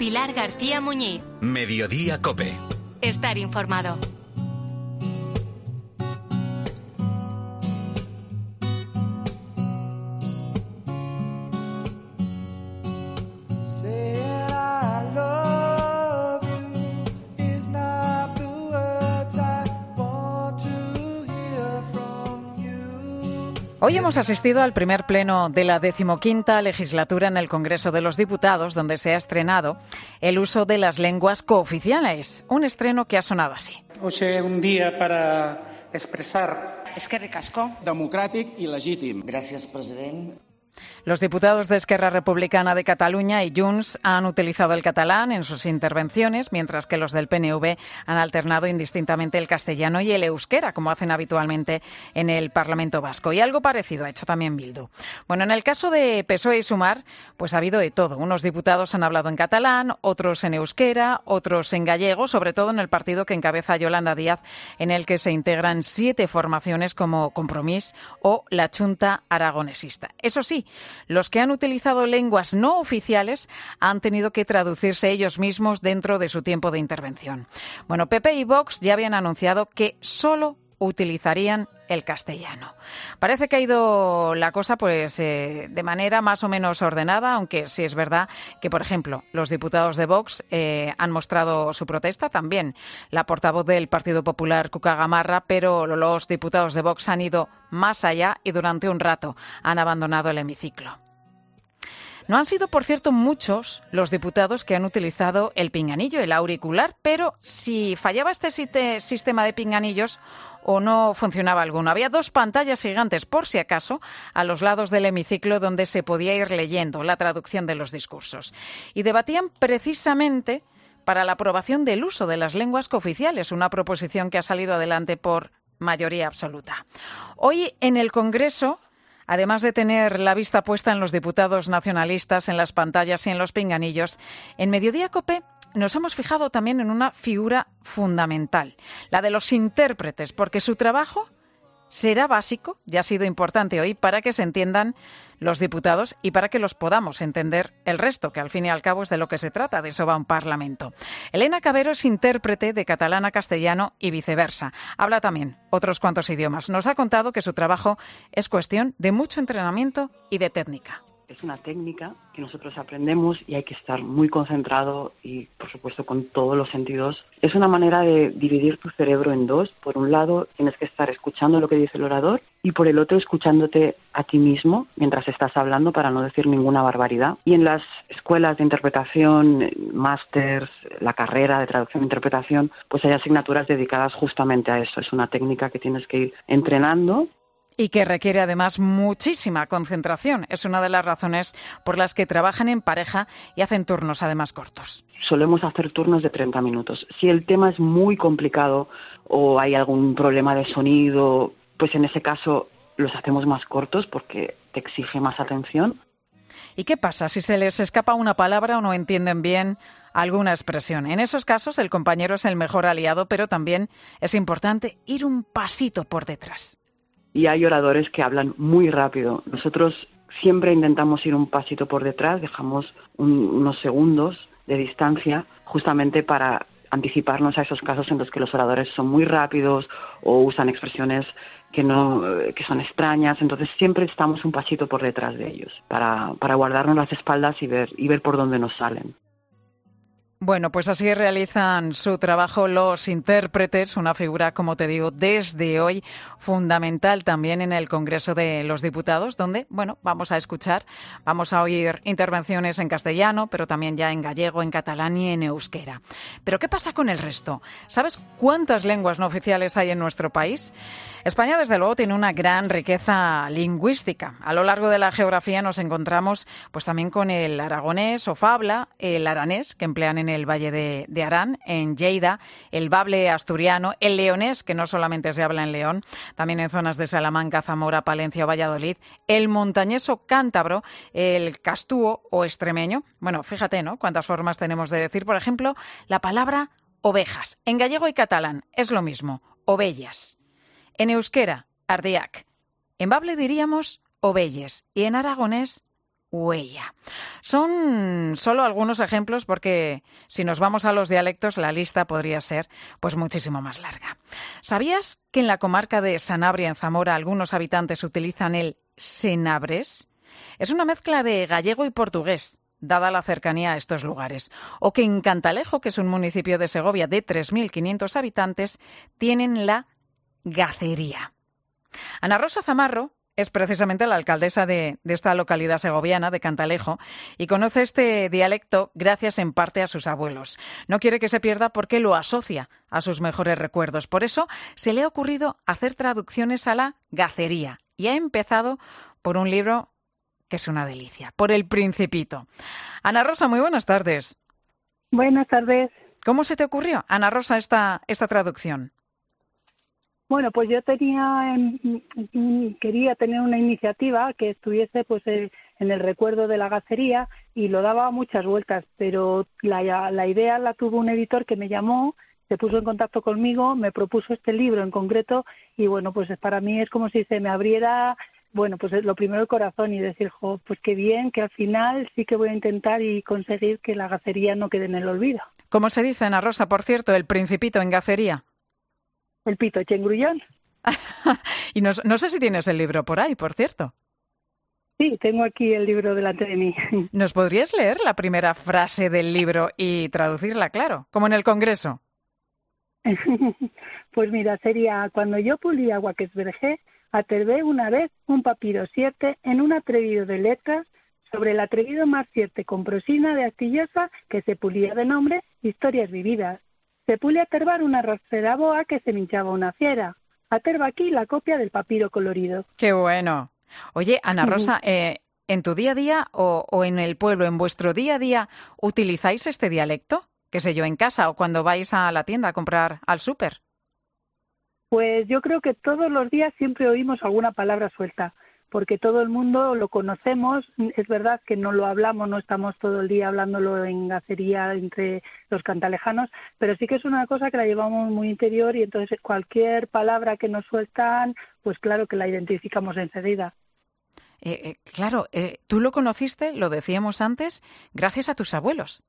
Pilar García Muñiz. Mediodía COPE. Estar informado. Hoy hemos asistido al primer pleno de la 15ª legislatura en el Congreso de los Diputados, donde se ha estrenado el uso de las lenguas cooficiales. Un estreno que ha sonado así. Hoy es un día para expresar. Eskerrik asko. Democràtic i legítim. Gràcies, president. Los diputados de Esquerra Republicana de Cataluña y Junts han utilizado el catalán en sus intervenciones, mientras que los del PNV han alternado indistintamente el castellano y el euskera, como hacen habitualmente en el Parlamento Vasco. Y algo parecido ha hecho también Bildu. Bueno, en el caso de PSOE y Sumar, pues ha habido de todo. Unos diputados han hablado en catalán, otros en euskera, otros en gallego, sobre todo en el partido que encabeza Yolanda Díaz, en el que se integran 7 formaciones como Compromís o la Chunta Aragonesista. Eso sí, los que han utilizado lenguas no oficiales han tenido que traducirse ellos mismos dentro de su tiempo de intervención. Bueno, PP y Vox ya habían anunciado que solo utilizarían el castellano. Parece que ha ido la cosa de manera más o menos ordenada, aunque sí es verdad que, por ejemplo, los diputados de Vox han mostrado su protesta, también la portavoz del Partido Popular, Cuca Gamarra, pero los diputados de Vox han ido más allá y durante un rato han abandonado el hemiciclo. No han sido, por cierto, muchos los diputados que han utilizado el pinganillo, el auricular, pero si fallaba este sistema de pinganillos o no funcionaba alguno. Había 2 pantallas gigantes, por si acaso, a los lados del hemiciclo donde se podía ir leyendo la traducción de los discursos. Y debatían precisamente para la aprobación del uso de las lenguas cooficiales, una proposición que ha salido adelante por mayoría absoluta. Hoy en el Congreso, además de tener la vista puesta en los diputados nacionalistas, en las pantallas y en los pinganillos, en Mediodía COPE nos hemos fijado también en una figura fundamental, la de los intérpretes, porque su trabajo será básico, ya ha sido importante hoy, para que se entiendan los diputados y para que los podamos entender el resto, que al fin y al cabo es de lo que se trata, de eso va un parlamento. Elena Cabero es intérprete de catalán a castellano y viceversa. Habla también otros cuantos idiomas. Nos ha contado que su trabajo es cuestión de mucho entrenamiento y de técnica. Es una técnica que nosotros aprendemos y hay que estar muy concentrado y, por supuesto, con todos los sentidos. Es una manera de dividir tu cerebro en 2. Por un lado, tienes que estar escuchando lo que dice el orador y, por el otro, escuchándote a ti mismo mientras estás hablando para no decir ninguna barbaridad. Y en las escuelas de interpretación, másters, la carrera de traducción e interpretación, pues hay asignaturas dedicadas justamente a eso. Es una técnica que tienes que ir entrenando. Y que requiere además muchísima concentración. Es una de las razones por las que trabajan en pareja y hacen turnos además cortos. Solemos hacer turnos de 30 minutos. Si el tema es muy complicado o hay algún problema de sonido, pues en ese caso los hacemos más cortos porque te exige más atención. ¿Y qué pasa si se les escapa una palabra o no entienden bien alguna expresión? En esos casos el compañero es el mejor aliado, pero también es importante ir un pasito por detrás. Y hay oradores que hablan muy rápido. Nosotros siempre intentamos ir un pasito por detrás, dejamos unos segundos de distancia justamente para anticiparnos a esos casos en los que los oradores son muy rápidos o usan expresiones que son extrañas. Entonces siempre estamos un pasito por detrás de ellos para guardarnos las espaldas y ver por dónde nos salen. Bueno, pues así realizan su trabajo los intérpretes, una figura, como te digo, desde hoy fundamental también en el Congreso de los Diputados, donde, bueno, vamos a oír intervenciones en castellano, pero también ya en gallego, en catalán y en euskera. Pero ¿qué pasa con el resto? ¿Sabes cuántas lenguas no oficiales hay en nuestro país? España, desde luego, tiene una gran riqueza lingüística. A lo largo de la geografía nos encontramos pues también con el aragonés o fabla, el aranés, que emplean en el Valle de Arán, en Lleida, el bable asturiano, el leonés, que no solamente se habla en León, también en zonas de Salamanca, Zamora, Palencia o Valladolid, el montañeso cántabro, el castúo o extremeño. Bueno, fíjate, ¿no?, cuántas formas tenemos de decir, por ejemplo, la palabra ovejas. En gallego y catalán es lo mismo, ovellas. En euskera, ardiac. En bable diríamos ovelles y en aragonés, huella. Son solo algunos ejemplos porque si nos vamos a los dialectos la lista podría ser pues muchísimo más larga. ¿Sabías que en la comarca de Sanabria, en Zamora, algunos habitantes utilizan el senabres? Es una mezcla de gallego y portugués, dada la cercanía a estos lugares. O que en Cantalejo, que es un municipio de Segovia de 3.500 habitantes, tienen la gacería. Ana Rosa Zamarro es precisamente la alcaldesa de esta localidad segoviana, de Cantalejo, y conoce este dialecto gracias en parte a sus abuelos. No quiere que se pierda porque lo asocia a sus mejores recuerdos. Por eso se le ha ocurrido hacer traducciones a la gacería y ha empezado por un libro que es una delicia, por El Principito. Ana Rosa, muy buenas tardes. Buenas tardes. ¿Cómo se te ocurrió, Ana Rosa, esta traducción? Bueno, pues yo quería tener una iniciativa que estuviese pues en el recuerdo de la gacería y lo daba muchas vueltas, pero la idea la tuvo un editor que me llamó, se puso en contacto conmigo, me propuso este libro en concreto y bueno, pues para mí es como si se me abriera, bueno, pues lo primero el corazón y decir, pues qué bien, que al final sí que voy a intentar y conseguir que la gacería no quede en el olvido. ¿Cómo se dice, Ana Rosa, por cierto, El Principito en gacería? El pito chengrullón. Y no sé si tienes el libro por ahí, por cierto. Sí, tengo aquí el libro delante de mí. ¿Nos podrías leer la primera frase del libro y traducirla, claro, como en el Congreso? Pues mira, sería: cuando yo pulía Guaquesbergé, aterbé una vez un papiro siete en un atrevido de letras sobre el atrevido mar siete con prosina de astillosa que se pulía de nombre Historias Vividas. Se pule a terbar una rastrera boa que se minchaba una fiera. Aterba aquí la copia del papiro colorido. ¡Qué bueno! Oye, Ana Rosa, ¿en tu día a día o en el pueblo, en vuestro día a día, utilizáis este dialecto? ¿Qué sé yo, en casa o cuando vais a la tienda a comprar al súper? Pues yo creo que todos los días siempre oímos alguna palabra suelta, porque todo el mundo lo conocemos. Es verdad que no lo hablamos, no estamos todo el día hablándolo en gacería entre los cantalejanos, pero sí que es una cosa que la llevamos muy interior y entonces cualquier palabra que nos sueltan, pues claro que la identificamos enseguida. Claro, tú lo conociste, lo decíamos antes, gracias a tus abuelos.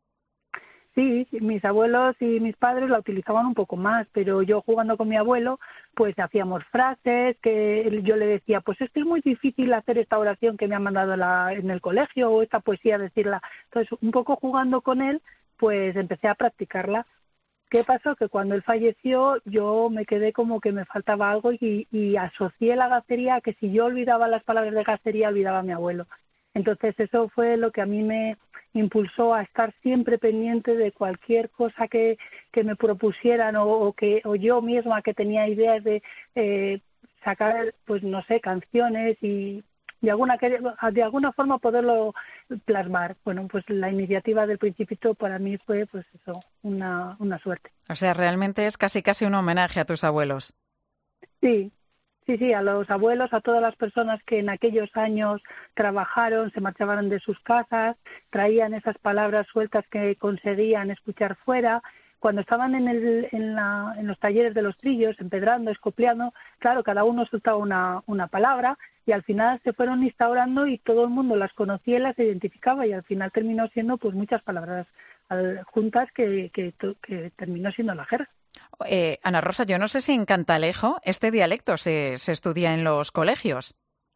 Sí, mis abuelos y mis padres la utilizaban un poco más, pero yo jugando con mi abuelo, pues hacíamos frases que yo le decía, pues es que es muy difícil hacer esta oración que me han mandado en el colegio o esta poesía decirla. Entonces, un poco jugando con él, pues empecé a practicarla. ¿Qué pasó? Que cuando él falleció yo me quedé como que me faltaba algo y asocié la gacería a que si yo olvidaba las palabras de gacería, olvidaba a mi abuelo. Entonces eso fue lo que a mí me impulsó a estar siempre pendiente de cualquier cosa que me propusieran o yo misma que tenía ideas de sacar, pues no sé, canciones y de alguna forma poderlo plasmar. Bueno, pues la iniciativa del Principito para mí fue pues eso, una suerte. O sea, realmente es casi un homenaje a tus abuelos. Sí. Sí, a los abuelos, a todas las personas que en aquellos años trabajaron, se marchaban de sus casas, traían esas palabras sueltas que conseguían escuchar fuera. Cuando estaban en los talleres de los trillos, empedrando, escopiando, claro, cada uno soltaba una palabra y al final se fueron instaurando y todo el mundo las conocía y las identificaba y al final terminó siendo pues muchas palabras juntas que terminó siendo la jerga. Ana Rosa, yo no sé si en Cantalejo este dialecto se estudia en los colegios.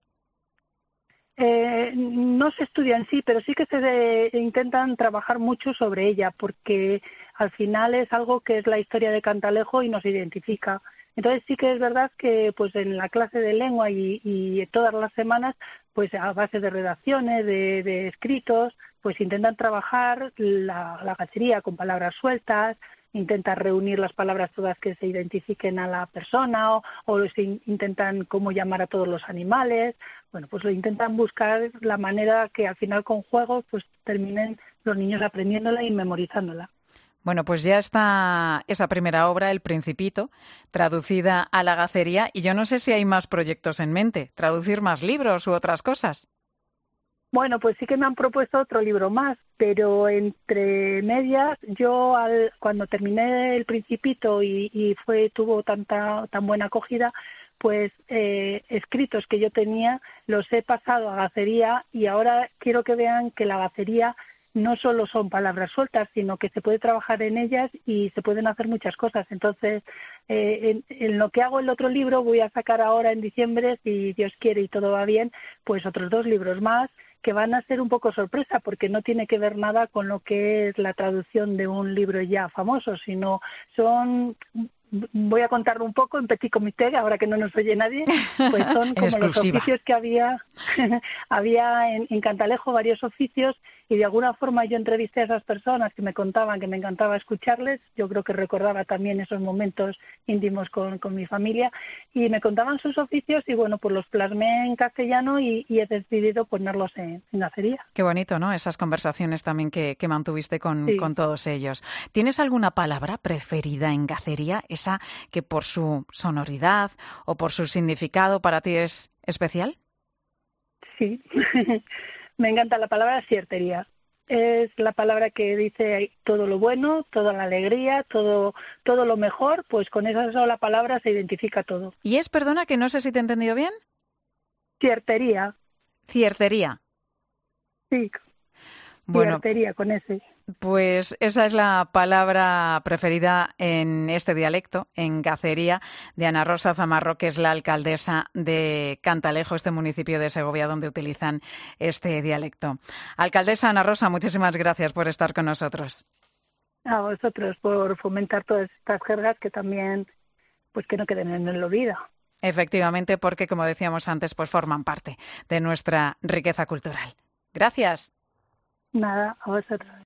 No se estudia en sí, pero sí que se intentan trabajar mucho sobre ella, porque al final es algo que es la historia de Cantalejo y nos identifica. Entonces sí que es verdad que pues en la clase de lengua y todas las semanas, pues a base de redacciones, de escritos, pues intentan trabajar la gacería con palabras sueltas, intentan reunir las palabras todas que se identifiquen a la persona o intentan cómo llamar a todos los animales. Bueno, pues lo intentan buscar la manera que al final con juegos pues terminen los niños aprendiéndola y memorizándola. Bueno, pues ya está esa primera obra, El Principito, traducida a la gacería y yo no sé si hay más proyectos en mente, traducir más libros u otras cosas. Bueno, pues sí que me han propuesto otro libro más, pero entre medias yo cuando terminé El Principito y tuvo tan buena acogida, pues escritos que yo tenía los he pasado a Gacería, y ahora quiero que vean que la Gacería no solo son palabras sueltas, sino que se puede trabajar en ellas y se pueden hacer muchas cosas. Entonces, en lo que hago el otro libro, voy a sacar ahora en diciembre, si Dios quiere y todo va bien, pues otros 2 libros más, que van a ser un poco sorpresa, porque no tiene que ver nada con lo que es la traducción de un libro ya famoso, sino voy a contarlo un poco en petit comité, ahora que no nos oye nadie, pues son como los oficios que había en Cantalejo, varios oficios, y de alguna forma yo entrevisté a esas personas que me contaban que me encantaba escucharles. Yo creo que recordaba también esos momentos íntimos con mi familia, y me contaban sus oficios, y bueno, pues los plasmé en castellano y he decidido ponerlos en Gacería. Qué bonito, ¿no? Esas conversaciones también que mantuviste con todos ellos. ¿Tienes alguna palabra preferida en Gacería? Esa que por su sonoridad o por su significado para ti es especial. Sí, me encanta la palabra ciertería. Es la palabra que dice todo lo bueno, toda la alegría, todo lo mejor, pues con esa sola palabra se identifica todo. ¿Y es, perdona, que no sé si te he entendido bien? Ciertería. Ciertería. Sí, bueno, ciertería con ese. Pues esa es la palabra preferida en este dialecto, en Gacería, de Ana Rosa Zamarro, que es la alcaldesa de Cantalejo, este municipio de Segovia donde utilizan este dialecto. Alcaldesa Ana Rosa, muchísimas gracias por estar con nosotros. A vosotros por fomentar todas estas jergas que también, pues que no queden en el olvido. Efectivamente, porque como decíamos antes, pues forman parte de nuestra riqueza cultural. Gracias. Nada, a vosotros.